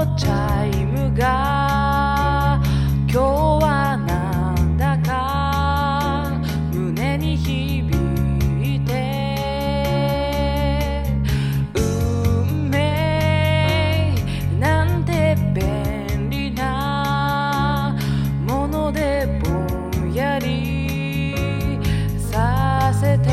のチャイムが今日はなんだか胸に響いて、運命なんて便利なものでぼんやりさせて、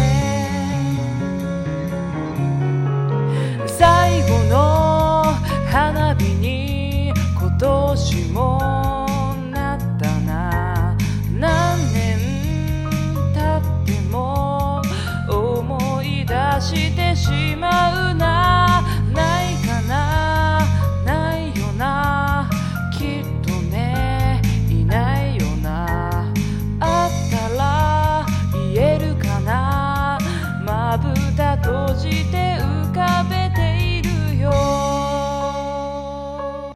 最後の花火に今年もなったな。何年経っても思い出してしまうな。ないかな、ないよな、きっとね、いないよな。あったら言えるかな、まぶた閉じて